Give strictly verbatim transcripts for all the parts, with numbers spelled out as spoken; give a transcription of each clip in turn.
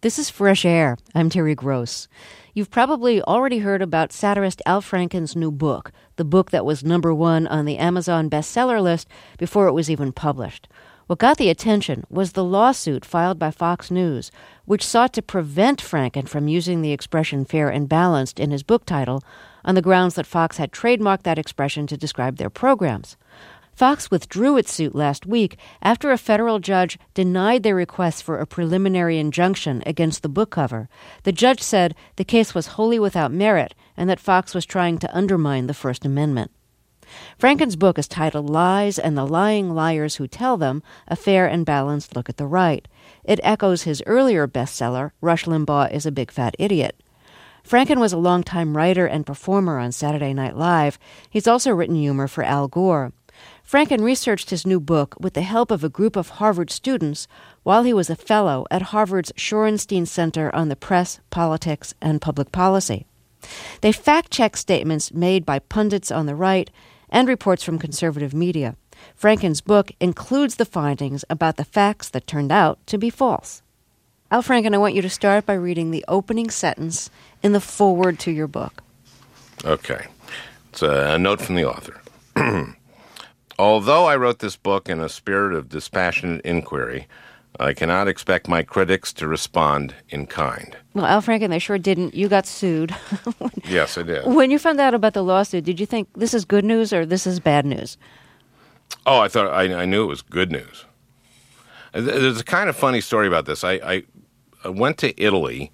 This is Fresh Air. I'm Terry Gross. You've probably already heard about satirist Al Franken's new book, the book that was number one on the Amazon bestseller list before it was even published. What got the attention was the lawsuit filed by Fox News, which sought to prevent Franken from using the expression fair and balanced in his book title on the grounds that Fox had trademarked that expression to describe their programs. Fox withdrew its suit last week after a federal judge denied their request for a preliminary injunction against the book cover. The judge said the case was wholly without merit and that Fox was trying to undermine the First Amendment. Franken's book is titled Lies and the Lying Liars Who Tell Them, A Fair and Balanced Look at the Right. It echoes his earlier bestseller, Rush Limbaugh is a Big Fat Idiot. Franken was a longtime writer and performer on Saturday Night Live. He's also written humor for Al Gore. Franken researched his new book with the help of a group of Harvard students while he was a fellow at Harvard's Shorenstein Center on the Press, Politics, and Public Policy. They fact-checked statements made by pundits on the right and reports from conservative media. Franken's book includes the findings about the facts that turned out to be false. Al Franken, I want you to start by reading the opening sentence in the foreword to your book. Okay. It's a note from the author. Although I wrote this book in a spirit of dispassionate inquiry, I cannot expect my critics to respond in kind. Well, Al Franken, they sure didn't. You got sued. Yes, I did. When you found out about the lawsuit, did you think this is good news or this is bad news? Oh, I thought I, I knew it was good news. There's a kind of funny story about this. I, I, I went to Italy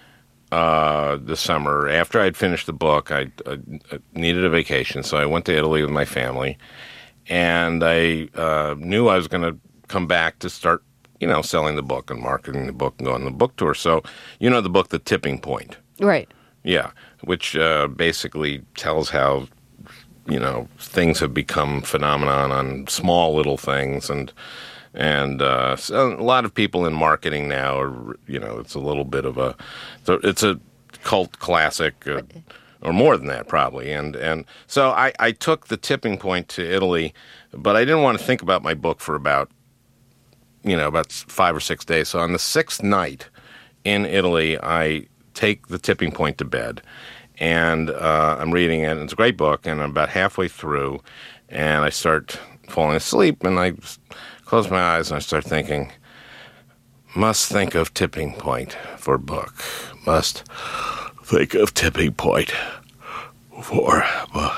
uh, this summer. After I'd finished the book, I, I needed a vacation, so I went to Italy with my family. And I uh, knew I was going to come back to start, you know, selling the book and marketing the book and going on the book tour. So, you know the book, The Tipping Point. Right. Yeah, which uh, basically tells how, you know, things have become phenomenon on small little things. And and uh, so a lot of people in marketing now are, you know, it's a little bit of a, it's a cult classic. Uh, Or more than that, probably. And and so I, I took The Tipping Point to Italy, but I didn't want to think about my book for about, you know, about five or six days. So on the sixth night in Italy, I take The Tipping Point to bed. And uh, I'm reading it. And it's a great book. And I'm about halfway through. And I start falling asleep. And I close my eyes and I start thinking, must think of Tipping Point for book. Must think of Tipping Point for uh,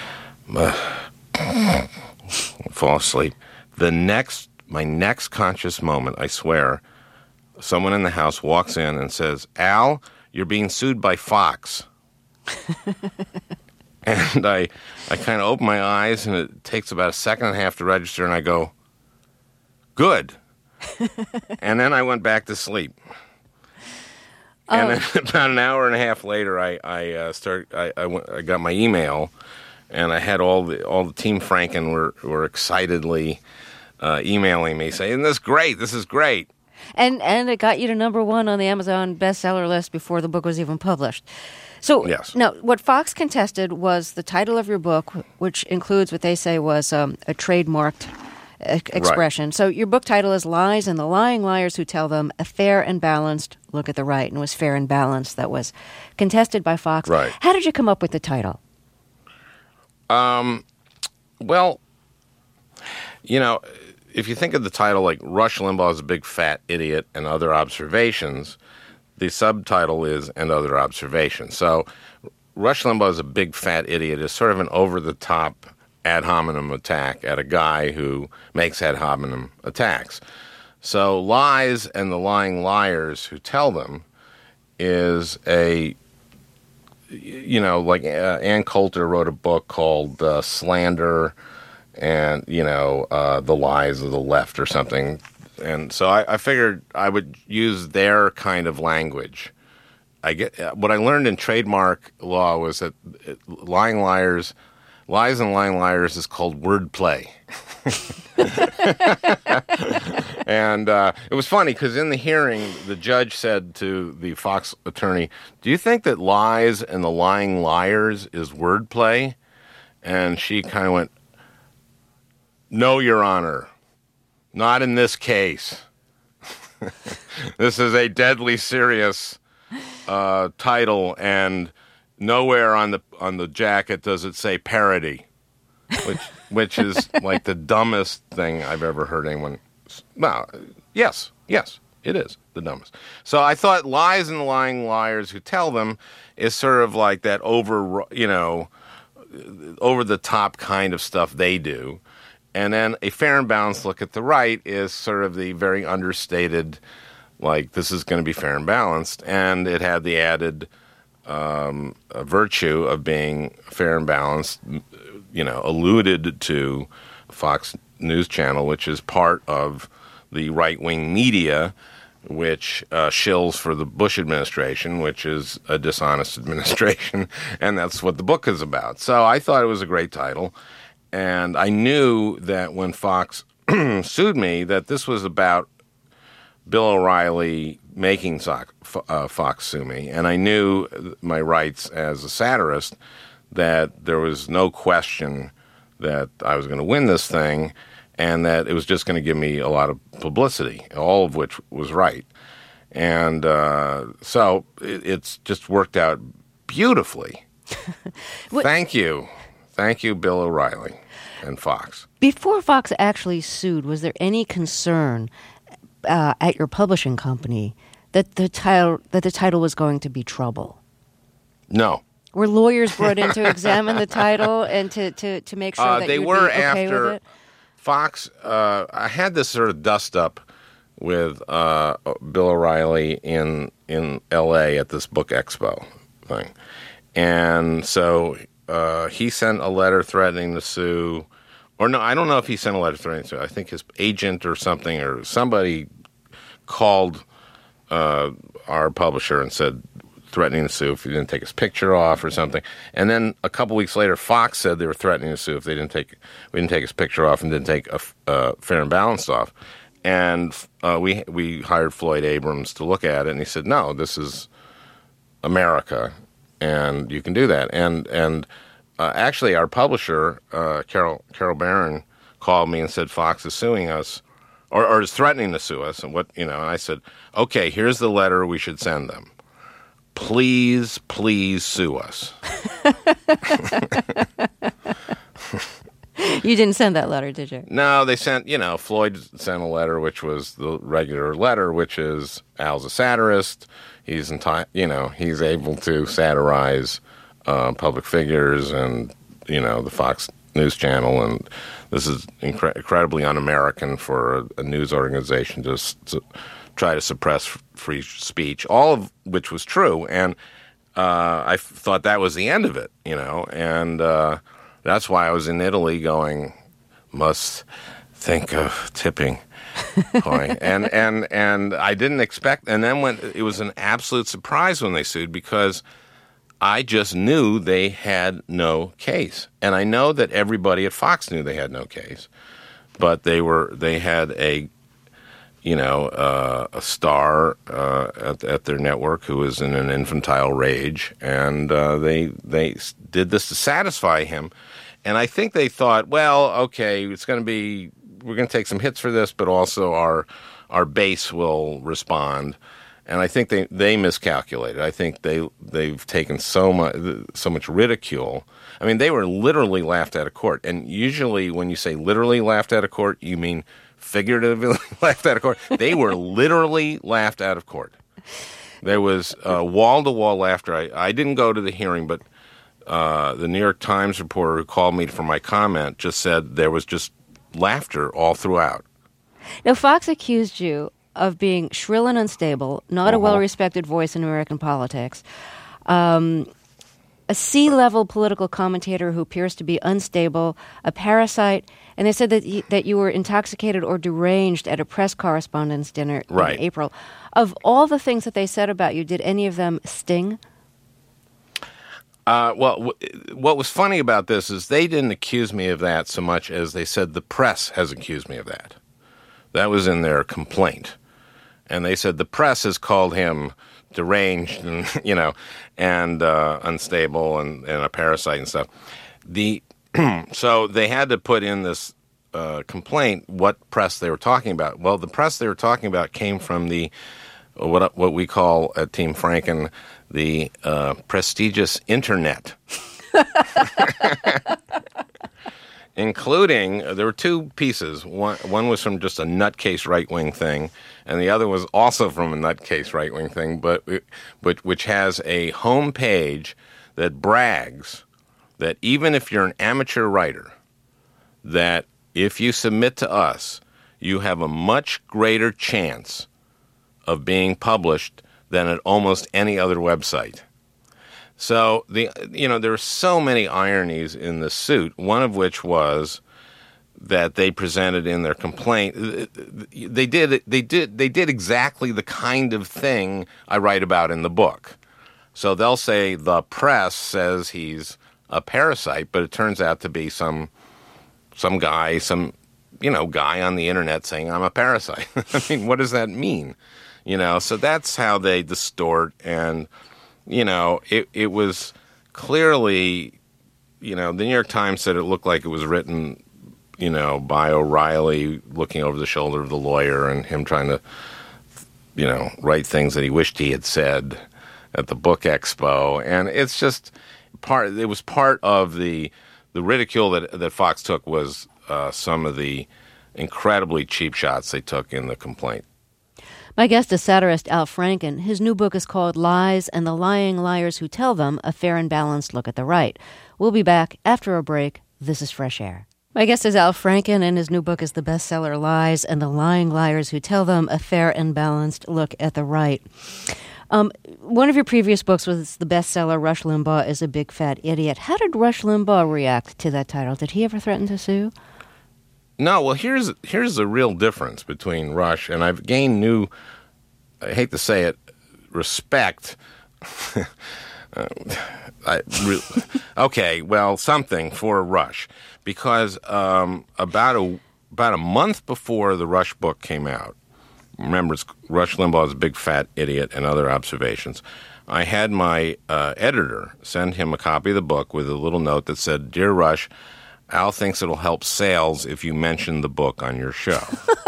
uh, fall asleep. The next, my next conscious moment, I swear, someone in the house walks in and says, "Al, you're being sued by Fox." And I, I kind of open my eyes, and it takes about a second and a half to register, and I go, "Good." And then I went back to sleep. And then about an hour and a half later, I I uh, start I, I, went, I got my email, and I had all the all the Team Franken were were excitedly uh, emailing me saying, "This is great, this is great." And and it got you to number one on the Amazon bestseller list before the book was even published. So yes. Now, what Fox contested was the title of your book, which includes what they say was um, a trademarked expression. Right. So your book title is Lies and the Lying Liars Who Tell Them, A Fair and Balanced Look at the Right. And it was Fair and Balanced that was contested by Fox. Right. How did you come up with the title? Um, well, you know, if you think of the title like Rush Limbaugh is a Big Fat Idiot and Other Observations, the subtitle is And Other Observations. So Rush Limbaugh is a Big Fat Idiot is sort of an over-the-top ad hominem attack at a guy who makes ad hominem attacks. So Lies and the Lying Liars Who Tell Them is a, you know, like uh, Ann Coulter wrote a book called uh, Slander and, you know, uh, The Lies of the Left or something. And so I, I figured I would use their kind of language. I get what I learned in trademark law was that lying liars Lies and Lying Liars is called wordplay. And uh, it was funny because in the hearing, the judge said to the Fox attorney, "Do you think that Lies and the Lying Liars is wordplay?" And she kind of went, "No, Your Honor, not in this case." This is a deadly serious uh, title, and nowhere on the on the jacket does it say parody, which which is like the dumbest thing I've ever heard anyone. Well, yes, yes, it is the dumbest. So I thought Lies and Lying Liars Who Tell Them is sort of like that over, you know, over the top kind of stuff they do. And then A Fair and Balanced Look at the Right is sort of the very understated, like, this is going to be fair and balanced. And it had the added um, virtue of being fair and balanced, you know, alluded to Fox News Channel, which is part of the right-wing media, which uh, shills for the Bush administration, which is a dishonest administration. And that's what the book is about. So I thought it was a great title. And I knew that when Fox sued me, that this was about Bill O'Reilly making Fox, uh, Fox sue me. And I knew my rights as a satirist, that there was no question that I was going to win this thing, and that it was just going to give me a lot of publicity, all of which was right. And uh, so it, it's just worked out beautifully. Thank you. Thank you, Bill O'Reilly and Fox. Before Fox actually sued, was there any concern uh, at your publishing company that the title that the title was going to be trouble? No. Were lawyers brought in to examine the title and to, to, to make sure uh, that they you'd were be okay after with it? Fox. Uh, I had this sort of dust up with uh, Bill O'Reilly in in L A at this book expo thing, and so. Uh, he sent a letter threatening to sue, or no, I don't know if he sent a letter threatening to sue. I think his agent or something, or somebody called uh, our publisher and said threatening to sue if he didn't take his picture off or something. And then a couple weeks later, Fox said they were threatening to sue if they didn't take we didn't take his picture off and didn't take a uh, Fair and Balanced off. And uh, we we hired Floyd Abrams to look at it, and he said, "No, this is America." And you can do that. And and uh, actually, our publisher, uh, Carol Carol Barron, called me and said Fox is suing us, or, or is threatening to sue us. And what you know, and I said, okay, here's the letter we should send them. Please, please sue us. You didn't send that letter, did you? No, they sent, you know, Floyd sent a letter, which was the regular letter, which is Al's a satirist. He's enti- you know, he's able to satirize uh, public figures and, you know, the Fox News Channel. And this is incre- incredibly un-American for a, a news organization to, to try to suppress f- free speech, all of which was true. And uh, I f- thought that was the end of it, you know, and uh, that's why I was in Italy going, must think of tipping. and and and I didn't expect, and then when it was an absolute surprise when they sued, because I just knew they had no case, and I know that everybody at Fox knew they had no case, but they were they had a you know uh, a star uh, at, at their network who was in an infantile rage, and uh, they they did this to satisfy him, and I think they thought, well, okay, it's going to be. We're going to take some hits for this, but also our our base will respond. And I think they, they miscalculated. I think they they've taken so much so much ridicule. I mean, they were literally laughed out of court. And usually, when you say literally laughed out of court, you mean figuratively laughed out of court. They were literally laughed out of court. There was uh, wall-to-wall laughter. I, I didn't go to the hearing, but uh, the New York Times reporter who called me for my comment just said there was just laughter all throughout. Now, Fox accused you of being shrill and unstable, not uh-huh. a well-respected voice in American politics, um, a C-level political commentator who appears to be unstable, a parasite, and they said that you, that you were intoxicated or deranged at a press correspondence dinner right. in April. Of all the things that they said about you, did any of them sting? Uh, well, w- what was funny about this is they didn't accuse me of that so much as they said the press has accused me of that. That was in their complaint. And they said the press has called him deranged and, you know, and uh, unstable and, and a parasite and stuff. The So they had to put in this uh, complaint what press they were talking about. Well, the press they were talking about came from the what what we call at Team Franken the uh, prestigious internet. Including, there were two pieces. One, one was from just a nutcase right-wing thing, and the other was also from a nutcase right-wing thing, but, but which has a home page that brags that even if you're an amateur writer, that if you submit to us, you have a much greater chance of being published than at almost any other website. So, the you know, there were so many ironies in the suit, one of which was that they presented in their complaint. They did they did they did exactly the kind of thing I write about in the book. So they'll say the press says he's a parasite, but it turns out to be some some guy, some you know, guy on the internet saying I'm a parasite. I mean, what does that mean? You know, so that's how they distort. And you know, it it was clearly, you know, the New York Times said it looked like it was written, you know, by O'Reilly looking over the shoulder of the lawyer and him trying to, you know, write things that he wished he had said at the book expo. And it's just part, it was part of the the ridicule that, that Fox took was uh, some of the incredibly cheap shots they took in the complaint. My guest is satirist Al Franken. His new book is called Lies and the Lying Liars Who Tell Them, A Fair and Balanced Look at the Right. We'll be back after a break. This is Fresh Air. My guest is Al Franken, and his new book is the bestseller Lies and the Lying Liars Who Tell Them, A Fair and Balanced Look at the Right. Um, one of your previous books was the bestseller Rush Limbaugh is a Big Fat Idiot. How did Rush Limbaugh react to that title? Did he ever threaten to sue? No, well, here's here's the real difference between Rush, and I've gained new, I hate to say it, respect. uh, I re- okay, well, something for Rush, because um, about a about a month before the Rush book came out, remember, it's Rush Limbaugh's Big Fat Idiot and Other Observations, I had my uh, editor send him a copy of the book with a little note that said, "Dear Rush, Al thinks it'll help sales if you mention the book on your show."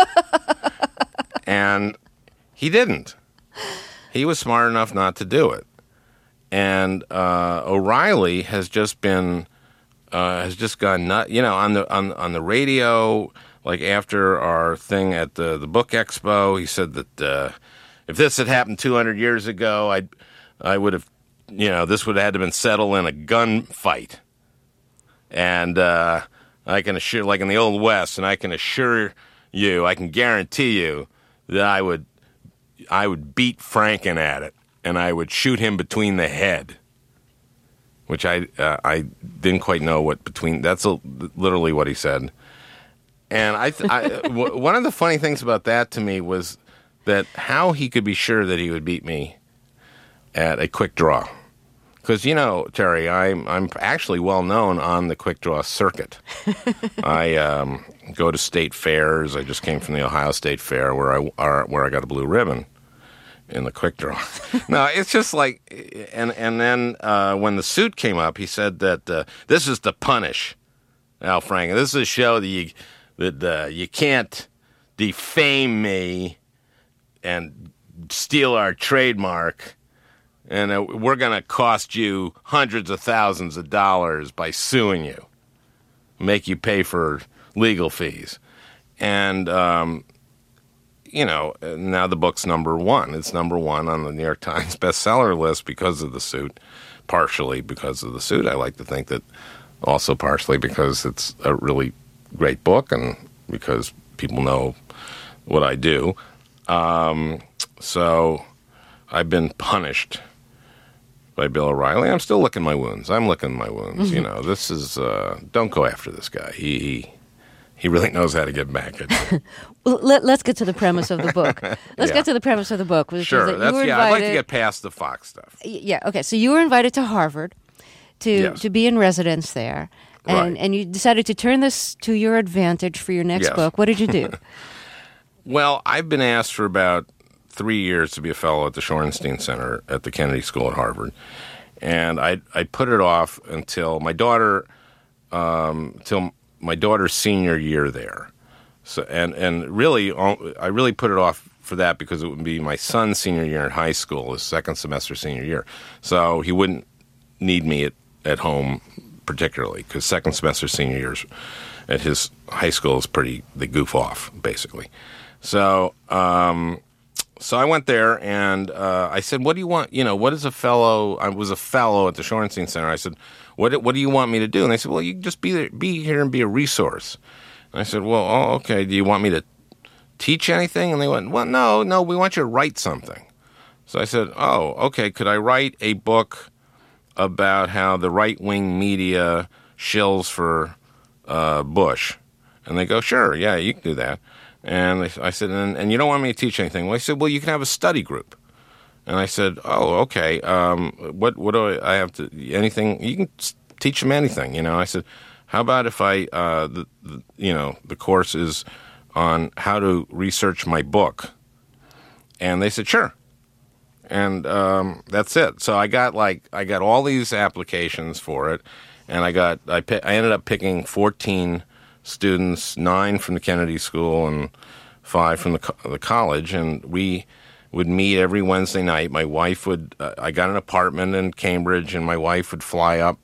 And he didn't. He was smart enough not to do it. And uh, O'Reilly has just been uh, has just gone nut. You know, on the on on the radio, like after our thing at the the book expo, he said that uh, if this had happened two hundred years ago, I I would have, you know, this would have had to been settled in a gunfight. And uh, I can assure, like in the Old West, and I can assure you, I can guarantee you that I would, I would beat Franken at it, and I would shoot him between the head, which I, uh, I didn't quite know what between. That's a, literally what he said. And I, th- I w- one of the funny things about that to me was that how he could be sure that he would beat me at a quick draw. Because, you know, Terry, I'm I'm actually well known on the quick draw circuit. I um, go to state fairs. I just came from the Ohio State Fair where I are, where I got a blue ribbon in the quick draw. No, it's just like, and and then uh, when the suit came up, he said that uh, this is to punish Al Franken. This is a show that you that uh, you can't defame me and steal our trademark. And uh, we're going to cost you hundreds of thousands of dollars by suing you, make you pay for legal fees. And, um, you know, now the book's number one. It's number one on the New York Times bestseller list because of the suit, partially because of the suit. I like to think that also partially because it's a really great book and because people know what I do. Um, so I've been punished by Bill O'Reilly. I'm still licking my wounds. I'm licking my wounds. Mm-hmm. You know, this is, uh, don't go after this guy. He, he, he really knows how to get back at you. Well, let, let's get to the premise of the book. Let's yeah. get to the premise of the book. Which sure. Is that That's, you were yeah, invited, I'd like to get past the Fox stuff. Yeah, okay. So you were invited to Harvard to, yes. to be in residence there. And, right. and you decided to turn this to your advantage for your next yes. book. What did you do? Well, I've been asked for about three years to be a fellow at the Shorenstein Center at the Kennedy School at Harvard. And I I put it off until my daughter, um, till my daughter's senior year there. So and and really, I really put it off for that because it would be my son's senior year in high school, his second semester senior year. So he wouldn't need me at, at home particularly because second semester senior years at his high school is pretty, they goof off, basically. So um, so I went there and uh, I said, what do you want, you know, what is a fellow, I was a fellow at the Shorenstein Center. I said, what what do you want me to do? And they said, well, you can just be there, be here and be a resource. And I said, well, oh, okay, do you want me to teach anything? And they went, well, no, no, we want you to write something. So I said, oh, okay, could I write a book about how the right-wing media shills for uh, Bush? And they go, sure, yeah, you can do that. And they, I said, and, and you don't want me to teach anything? Well, I said, well, you can have a study group. And I said, oh, okay, um, what what do I, I have to, anything, you can teach them anything, you know. I said, how about if I, uh, the, the, you know, the course is on how to research my book? And they said, sure. And um, that's it. So I got like, I got all these applications for it. And I got, I, pi- I ended up picking fourteen students, nine from the Kennedy School and five from the, co- the college. And we would meet every Wednesday night. My wife would, uh, I got an apartment in Cambridge and my wife would fly up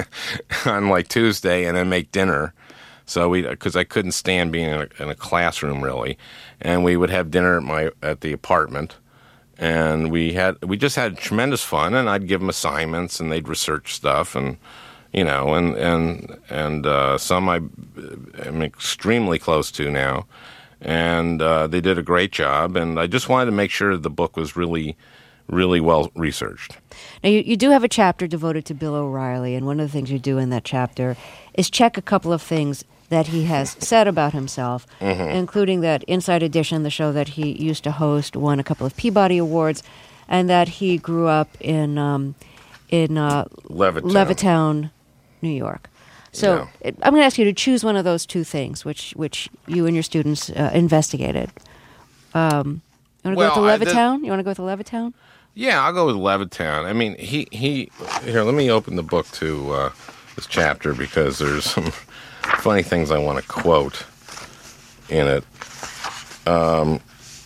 on like Tuesday and then make dinner. So we, because I couldn't stand being in a, in a classroom really, and we would have dinner at my at the apartment, and we had we just had tremendous fun. And I'd give them assignments, and they'd research stuff, and you know, and and and uh, some I am extremely close to now, and uh, they did a great job. And I just wanted to make sure the book was really, really well researched. Now, you, you do have a chapter devoted to Bill O'Reilly, and one of the things you do in that chapter is check a couple of things that he has said about himself, mm-hmm. including that Inside Edition, the show that he used to host, won a couple of Peabody Awards, and that he grew up in um, in uh, Levittown. Levittown, New York. So yeah. it, I'm going to ask you to choose one of those two things, which which you and your students uh, investigated. Um, you want to well, go with the Levittown? I, the, you want to go with the Levittown? Yeah, I'll go with Levittown. I mean, he, he here, let me open the book to uh, this chapter because there's some funny things I want to quote in it. Um,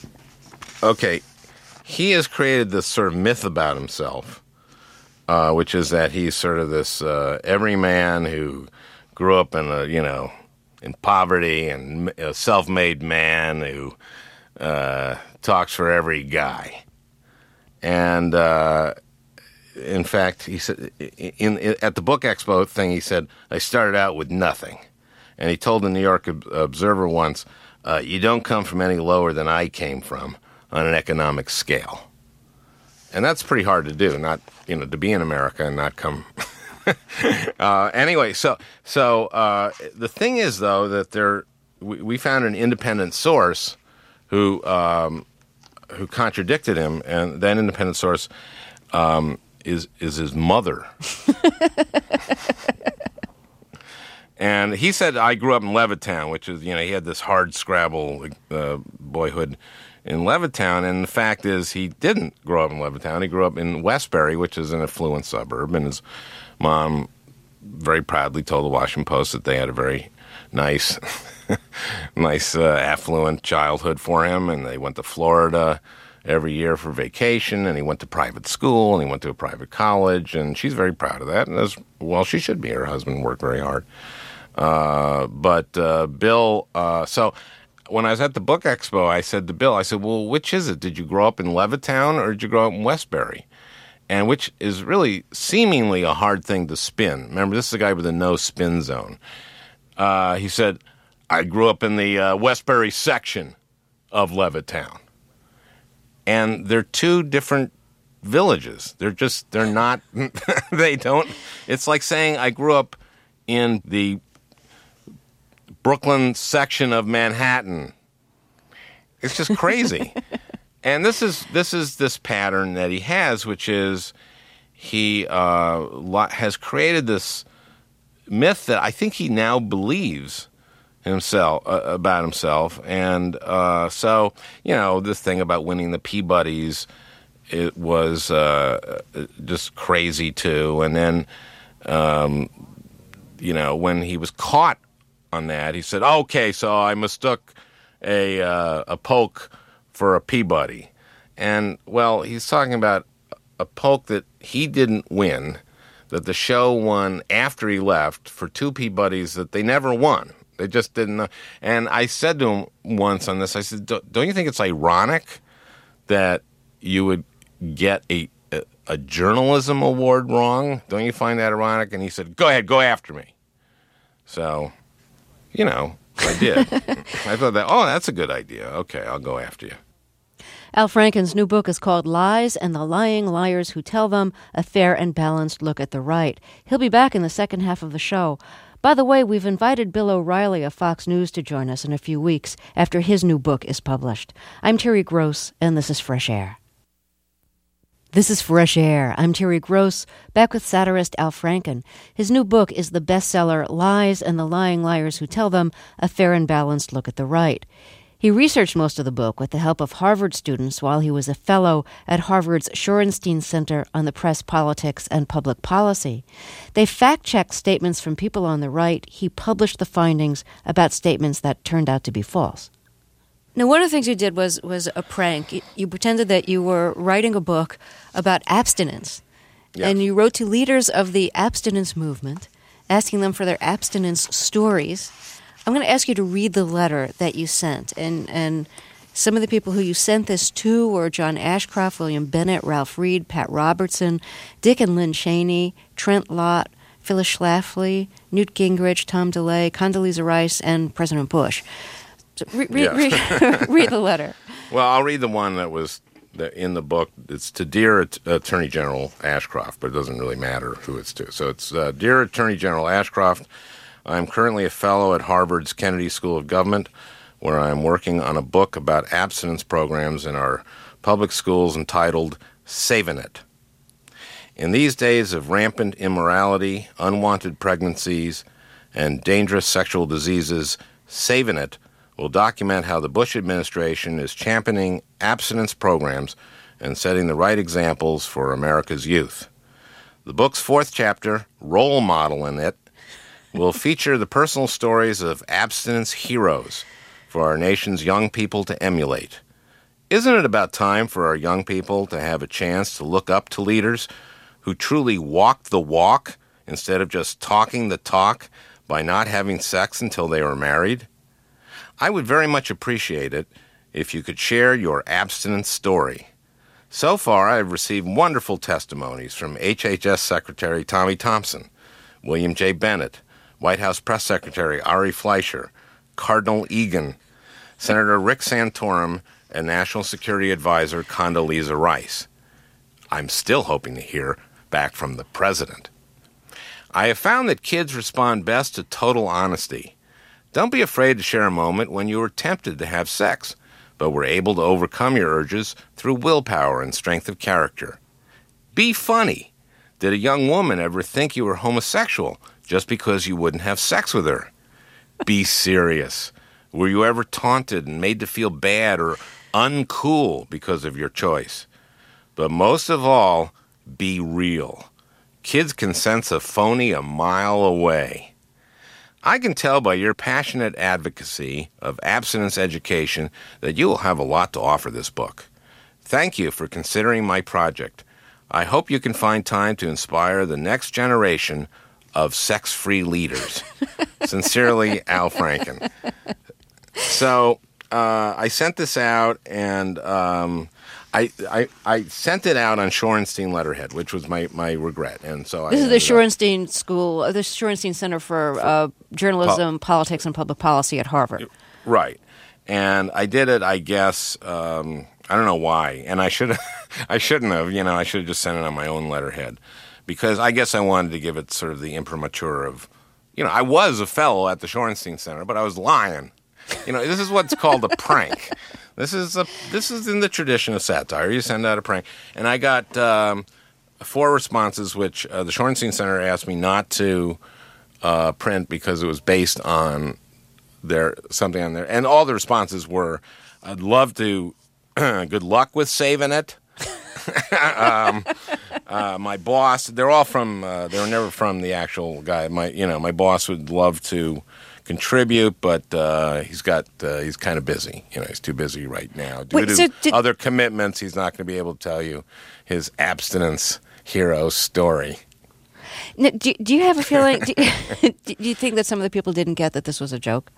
okay, he has created this sort of myth about himself, uh, which is that he's sort of this uh, everyman who grew up in a, you know, in poverty and a self-made man who uh, talks for every guy. And uh, in fact, he said in, in at the Book Expo thing, he said, "I started out with nothing." And he told the New York Observer once, uh, "You don't come from any lower than I came from on an economic scale." And that's pretty hard to do, not you know to be in America and not come. uh, anyway, so so uh, the thing is though that there we, we found an independent source who. Um, who contradicted him, and that independent source um, is is his mother. And he said, I grew up in Levittown, which is, you know, he had this hard scrabble uh, boyhood in Levittown, and the fact is he didn't grow up in Levittown. He grew up in Westbury, which is an affluent suburb, and his mom very proudly told the Washington Post that they had a very nice... nice, uh, affluent childhood for him, and they went to Florida every year for vacation, and he went to private school, and he went to a private college, and she's very proud of that, and as well she should be. Her husband worked very hard. Uh, but uh, Bill, uh, so when I was at the Book Expo, I said to Bill, I said, well, which is it? Did you grow up in Levittown, or did you grow up in Westbury? And which is really seemingly a hard thing to spin. Remember, this is a guy with a no spin zone. Uh, he said, I grew up in the uh, Westbury section of Levittown. And they're two different villages. They're just, they're not, they don't, it's like saying I grew up in the Brooklyn section of Manhattan. It's just crazy. And this is, this is this pattern that he has, which is he uh, has created this myth that I think he now believes himself uh, about himself, and uh, so you know this thing about winning the Peabodys, it was uh, just crazy too. And then um, you know when he was caught on that. He said, "Okay, so I mistook a uh, a Polk for a Peabody," and well, he's talking about a Polk that he didn't win, that the show won after he left, for two Peabodys that they never won. They just didn't know. And I said to him once on this, I said, "Don't you think it's ironic that you would get a, a a journalism award wrong? Don't you find that ironic?" And he said, "Go ahead, go after me." So, you know, I did. I thought that, oh, that's a good idea. Okay, I'll go after you. Al Franken's new book is called Lies and the Lying Liars Who Tell Them, A Fair and Balanced Look at the Right. He'll be back in the second half of the show. By the way, we've invited Bill O'Reilly of Fox News to join us in a few weeks after his new book is published. I'm Terry Gross, and this is Fresh Air. This is Fresh Air. I'm Terry Gross, back with satirist Al Franken. His new book is the bestseller Lies and the Lying Liars Who Tell Them, A Fair and Balanced Look at the Right. He researched most of the book with the help of Harvard students while he was a fellow at Harvard's Shorenstein Center on the Press, Politics, and Public Policy. They fact-checked statements from people on the right. He published the findings about statements that turned out to be false. Now, one of the things you did was was a prank. You, you pretended that you were writing a book about abstinence. Yes. And you wrote to leaders of the abstinence movement, asking them for their abstinence stories. I'm going to ask you to read the letter that you sent. And, and some of the people who you sent this to were John Ashcroft, William Bennett, Ralph Reed, Pat Robertson, Dick and Lynn Cheney, Trent Lott, Phyllis Schlafly, Newt Gingrich, Tom DeLay, Condoleezza Rice, and President Bush. So re- re- Yeah. read, read the letter. Well, I'll read the one that was the, in the book. It's to Dear At- Attorney General Ashcroft, but it doesn't really matter who it's to. So it's uh, Dear Attorney General Ashcroft, I'm currently a fellow at Harvard's Kennedy School of Government, where I'm working on a book about abstinence programs in our public schools entitled Savin' It. In these days of rampant immorality, unwanted pregnancies, and dangerous sexual diseases, Savin' It will document how the Bush administration is championing abstinence programs and setting the right examples for America's youth. The book's fourth chapter, Role Model in It, will feature the personal stories of abstinence heroes for our nation's young people to emulate. Isn't it about time for our young people to have a chance to look up to leaders who truly walked the walk instead of just talking the talk by not having sex until they were married? I would very much appreciate it if you could share your abstinence story. So far, I've received wonderful testimonies from H H S Secretary Tommy Thompson, William J. Bennett, White House Press Secretary Ari Fleischer, Cardinal Egan, Senator Rick Santorum, and National Security Advisor Condoleezza Rice. I'm still hoping to hear back from the President. I have found that kids respond best to total honesty. Don't be afraid to share a moment when you were tempted to have sex, but were able to overcome your urges through willpower and strength of character. Be funny. Did a young woman ever think you were homosexual just because you wouldn't have sex with her? Be serious. Were you ever taunted and made to feel bad or uncool because of your choice? But most of all, be real. Kids can sense a phony a mile away. I can tell by your passionate advocacy of abstinence education that you will have a lot to offer this book. Thank you for considering my project. I hope you can find time to inspire the next generation of sex-free leaders. Sincerely, Al Franken. So uh, I sent this out, and um, I, I I sent it out on Shorenstein letterhead, which was my, my regret. And so This I is the ended up- Shorenstein School, uh, the Shorenstein Center for uh, Journalism, Politics, and Public Policy at Harvard. Right. And I did it, I guess, um, I don't know why. And I should I shouldn't have, you know, I should have just sent it on my own letterhead. Because I guess I wanted to give it sort of the imprimatur of, you know, I was a fellow at the Shorenstein Center, but I was lying. You know, this is what's called a prank. This is a this is in the tradition of satire. You send out a prank. And I got um, four responses, which uh, the Shorenstein Center asked me not to uh, print because it was based on their something on there. And all the responses were, I'd love to, good luck with saving it. um, uh, my boss, they're all from, uh, they were never from the actual guy. My, you know, my boss would love to contribute, but uh, he's got uh, he's kind of busy. You know, he's too busy right now due Wait, to so did- other commitments. He's not going to be able to tell you his abstinence hero story. Now, do, do you have a feeling? Do, do you think that some of the people didn't get that this was a joke?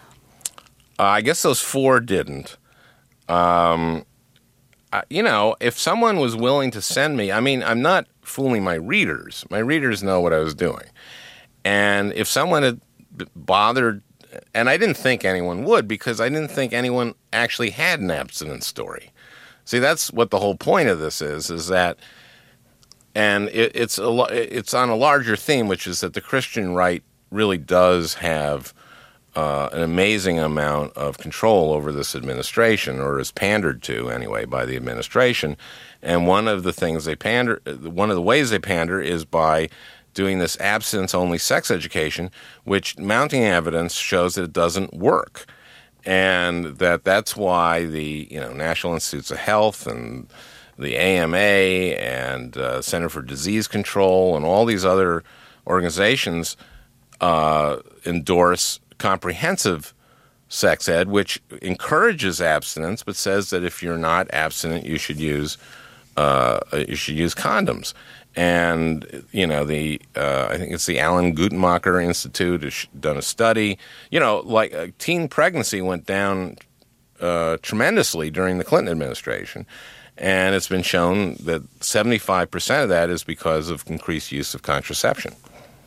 Uh, I guess those four didn't. Um, uh, you know, if someone was willing to send me, I mean, I'm not fooling my readers. My readers know what I was doing. And if someone had b- bothered, and I didn't think anyone would, because I didn't think anyone actually had an abstinence story. See, that's what the whole point of this is, is that, and it, it's a, it's on a larger theme, which is that the Christian right really does have uh, an amazing amount of control over this administration, or is pandered to anyway by the administration. And one of the things they pander, one of the ways they pander is by doing this abstinence-only sex education, which mounting evidence shows that it doesn't work. And that that's why the you know National Institutes of Health and the A M A and uh, Center for Disease Control and all these other organizations uh, endorse comprehensive sex ed, which encourages abstinence, but says that if you're not abstinent, you should use uh, you should use condoms. And, you know, the uh, I think it's the Alan Guttmacher Institute has done a study. You know, like uh, teen pregnancy went down uh, tremendously during the Clinton administration. And it's been shown that seventy-five percent of that is because of increased use of contraception.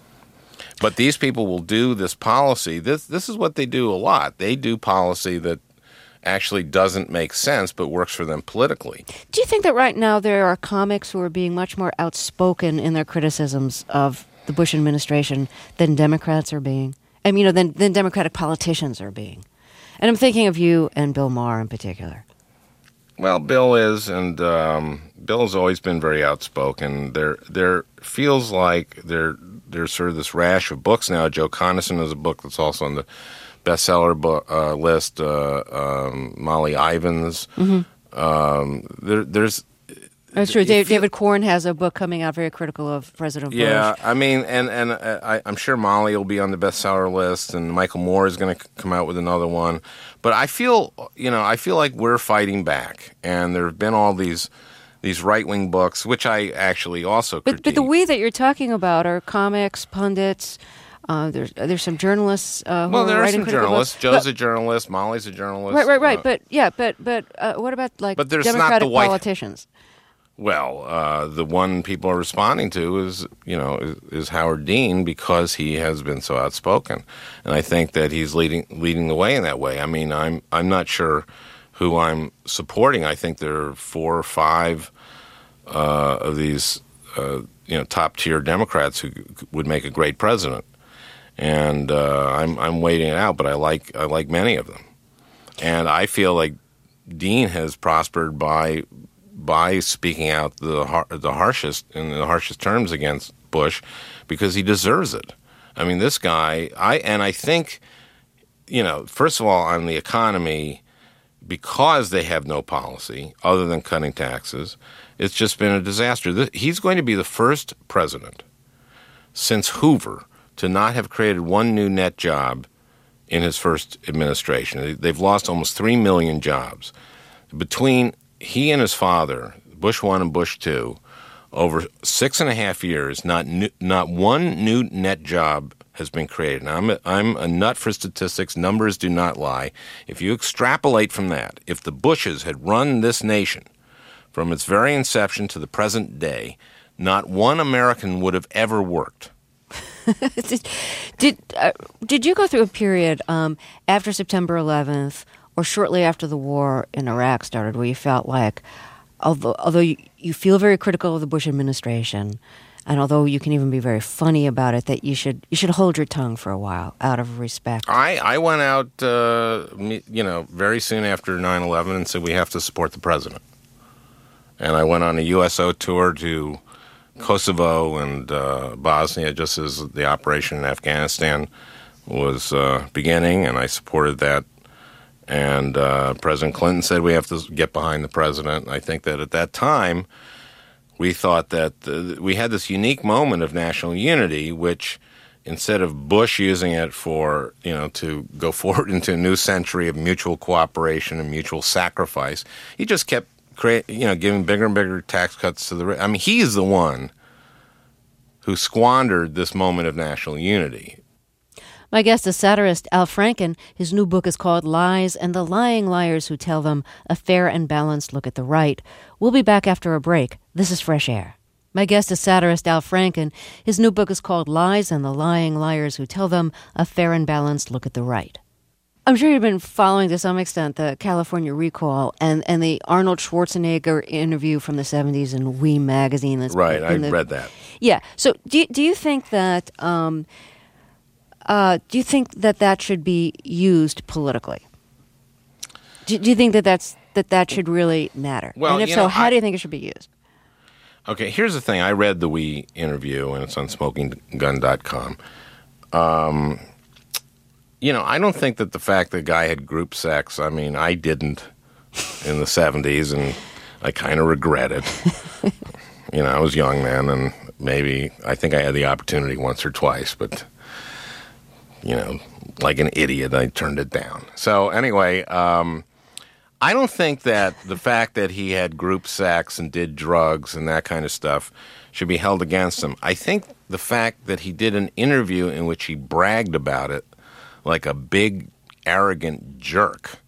But these people will do this policy. This this is what they do a lot. They do policy that actually doesn't make sense but works for them politically. Do you think that right now there are comics who are being much more outspoken in their criticisms of the Bush administration than Democrats are being? I mean, you know, than, than Democratic politicians are being? And I'm thinking of you and Bill Maher in particular. Well, Bill is, and um, Bill's always been very outspoken. There there feels like there there's sort of this rash of books now. Joe Conason has a book that's also on the bestseller book, uh, list. Uh, um, Molly Ivins. Mm-hmm. Um, there, there's. That's true. David, David Korn has a book coming out very critical of President Bush. Yeah, I mean, and and uh, I, I'm sure Molly will be on the bestseller list, and Michael Moore is going to c- come out with another one. But I feel, you know, I feel like we're fighting back, and there have been all these these right wing books, which I actually also critique. But, but the we that you're talking about are comics, pundits. Uh, there's there's some journalists uh, who well, are there are writing some critical journalists. books. Joe's but, a journalist. Molly's a journalist. Right, right, right. Uh, but yeah, but but uh, what about like but there's not Democratic the white- politicians? Well, uh, the one people are responding to is, you know, is, is Howard Dean, because he has been so outspoken, and I think that he's leading leading the way in that way. I mean, I'm I'm not sure who I'm supporting. I think there are four or five uh, of these, uh, you know, top tier Democrats who would make a great president, and uh, I'm I'm waiting it out. But I like I like many of them, and I feel like Dean has prospered by. by speaking out the har- the harshest in the harshest terms against Bush, because he deserves it. I mean, this guy, I and I think, you know, first of all, on the economy, because they have no policy other than cutting taxes, it's just been a disaster. This, he's going to be the first president since Hoover to not have created one new net job in his first administration. They've lost almost three million jobs. Between he and his father, Bush one and Bush two, over six and a half years, not new, not one new net job has been created. Now, I'm a, I'm a nut for statistics. Numbers do not lie. If you extrapolate from that, if the Bushes had run this nation from its very inception to the present day, not one American would have ever worked. did did, uh, did you go through a period um, after September eleventh or shortly after the war in Iraq started where you felt like, although, although you, you feel very critical of the Bush administration, and although you can even be very funny about it, that you should you should hold your tongue for a while out of respect? I, I went out, uh, you know, very soon after nine eleven and said we have to support the president. And I went on a U S O tour to Kosovo and uh, Bosnia just as the operation in Afghanistan was uh, beginning, and I supported that. And uh, President Clinton said we have to get behind the president. And I think that at that time, we thought that uh, we had this unique moment of national unity, which instead of Bush using it for, you know, to go forward into a new century of mutual cooperation and mutual sacrifice, he just kept create, you know, giving bigger and bigger tax cuts to the rich. I mean, he's the one who squandered this moment of national unity. My guest is satirist Al Franken. His new book is called Lies and the Lying Liars Who Tell Them, A Fair and Balanced Look at the Right. We'll be back after a break. This is Fresh Air. My guest is satirist Al Franken. His new book is called Lies and the Lying Liars Who Tell Them, A Fair and Balanced Look at the Right. I'm sure you've been following to some extent the California recall and, and the Arnold Schwarzenegger interview from the seventies in We magazine. That's right, I the, read that. Yeah. So do you, do you think that um, uh, do you think that that should be used politically? Do, do you think that that's that that should really matter? Well, and if you so, know, how I, do you think it should be used? Okay, here's the thing. I read the We interview, and it's on smoking gun dot com. Um, you know, I don't think that the fact that the guy had group sex, I mean, I didn't in the seventies, and I kind of regret it. You know, I was young then, and maybe I think I had the opportunity once or twice, but, you know, like an idiot, I turned it down. So anyway, um, I don't think that the fact that he had group sex and did drugs and that kind of stuff should be held against him. I think the fact that he did an interview in which he bragged about it like a big, arrogant jerk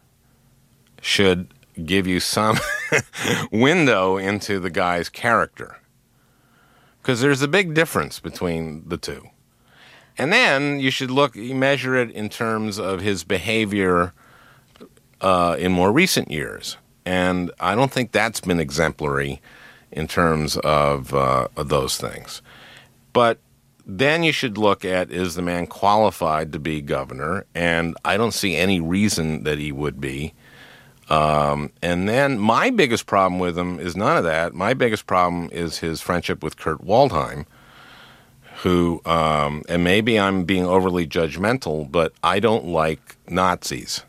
should give you some window into the guy's character. Because there's a big difference between the two. And then you should look, you measure it in terms of his behavior uh, in more recent years. And I don't think that's been exemplary in terms of, uh, of those things. But then you should look at, is the man qualified to be governor? And I don't see any reason that he would be. Um, and then my biggest problem with him is none of that. My biggest problem is his friendship with Kurt Waldheim, who, um, and maybe I'm being overly judgmental, but I don't like Nazis.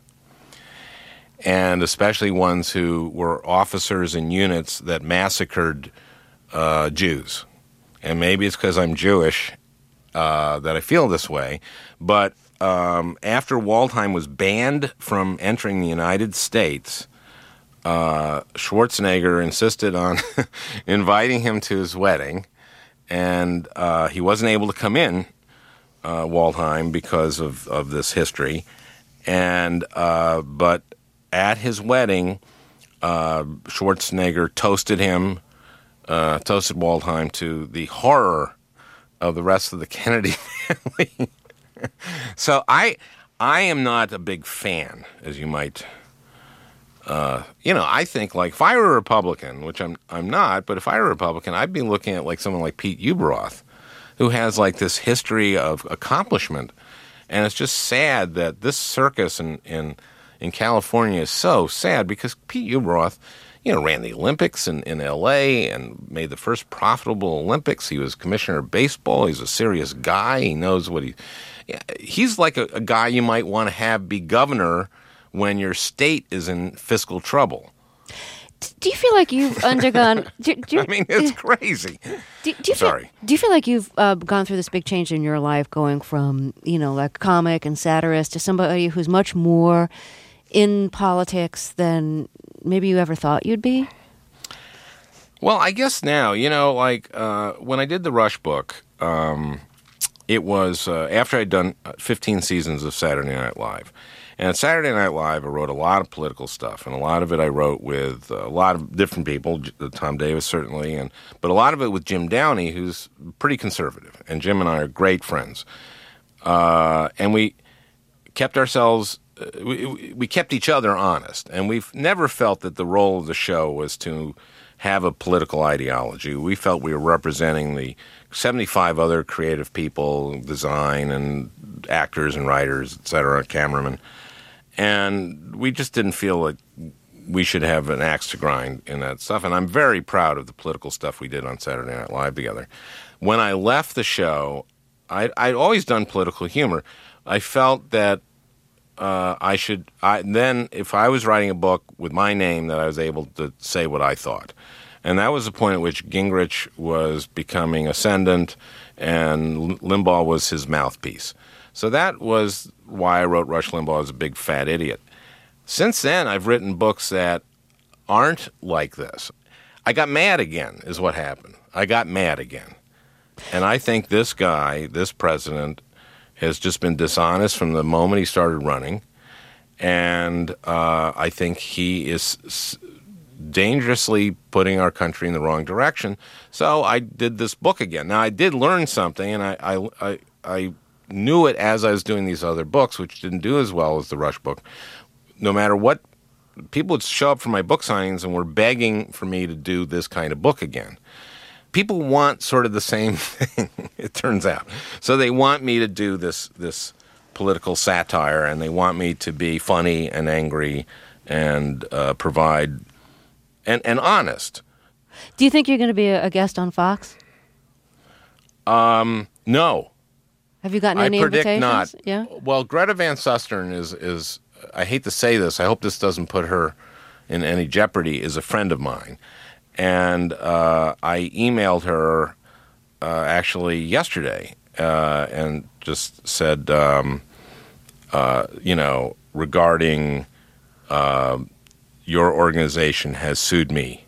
And especially ones who were officers in units that massacred uh, Jews. And maybe it's because I'm Jewish uh, that I feel this way. But um, after Waldheim was banned from entering the United States, uh, Schwarzenegger insisted on inviting him to his wedding. And uh, he wasn't able to come in, uh, Waldheim, because of, of this history. And uh, but at his wedding, uh, Schwarzenegger toasted him, uh, toasted Waldheim to the horror of the rest of the Kennedy family. So I, I am not a big fan, as you might, uh, you know. I think like if I were a Republican, which I'm, I'm not, but if I were a Republican, I'd be looking at like someone like Pete Ueberroth, who has like this history of accomplishment, and it's just sad that this circus in in, in California is so sad because Pete Ueberroth, you know, ran the Olympics in, in L A and made the first profitable Olympics. He was commissioner of baseball. He's a serious guy. He knows what he... He's like a, a guy you might want to have be governor when your state is in fiscal trouble. Do you feel like you've undergone... Do, do you, I mean, it's crazy. Do, do you Sorry. Feel, do you feel like you've uh, gone through this big change in your life going from, you know, like comic and satirist to somebody who's much more in politics than maybe you ever thought you'd be? Well, I guess now, you know, like uh, when I did the Rush book, um, it was uh, after I'd done fifteen seasons of Saturday Night Live. And at Saturday Night Live, I wrote a lot of political stuff, and a lot of it I wrote with a lot of different people, Tom Davis certainly, and but a lot of it with Jim Downey, who's pretty conservative. And Jim and I are great friends. Uh, and we kept ourselves... We, we kept each other honest, and we've never felt that the role of the show was to have a political ideology. We felt we were representing the seventy-five other creative people, design and actors and writers, et cetera, cameramen, and we just didn't feel like we should have an axe to grind in that stuff. And I'm very proud of the political stuff we did on Saturday Night Live together. When I left the show, I, I'd always done political humor. I felt that Uh, I should I, then, if I was writing a book with my name, that I was able to say what I thought. And that was the point at which Gingrich was becoming ascendant and Limbaugh was his mouthpiece. So that was why I wrote Rush Limbaugh as a big fat idiot. Since then, I've written books that aren't like this. I got mad again, is what happened. I got mad again. And I think this guy, this president, has just been dishonest from the moment he started running. And uh, I think he is s- dangerously putting our country in the wrong direction. So I did this book again. Now, I did learn something, and I, I, I, I knew it as I was doing these other books, which didn't do as well as the Rush book. No matter what, people would show up for my book signings and were begging for me to do this kind of book again. People want sort of the same thing, it turns out. So they want me to do this this political satire, and they want me to be funny and angry and uh, provide and, and honest. Do you think you're going to be a, a guest on Fox? Um, no. Have you gotten I any predict invitations? not. Yeah. Well, Greta Van Susteren is is I hate to say this. I hope this doesn't put her in any jeopardy. Is a friend of mine. And uh, I emailed her uh, actually yesterday uh, and just said, um, uh, you know, regarding uh, your organization has sued me.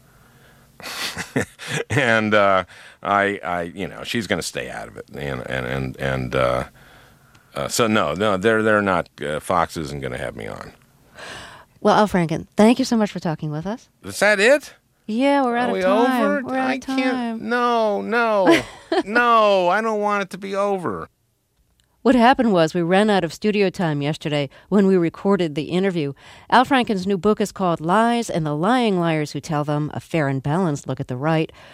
and uh, I, I, you know, she's going to stay out of it. And, and, and, and uh, uh, so, no, no, they're, they're not, uh, Fox isn't going to have me on. Well, Al Franken, thank you so much for talking with us. Is that it? Yeah, we're out Are of we time. over? We're out I of time. can't. No, no, no. I don't want it to be over. What happened was we ran out of studio time yesterday when we recorded the interview. Al Franken's new book is called Lies and the Lying Liars Who Tell Them, A Fair and Balanced Look at the Right.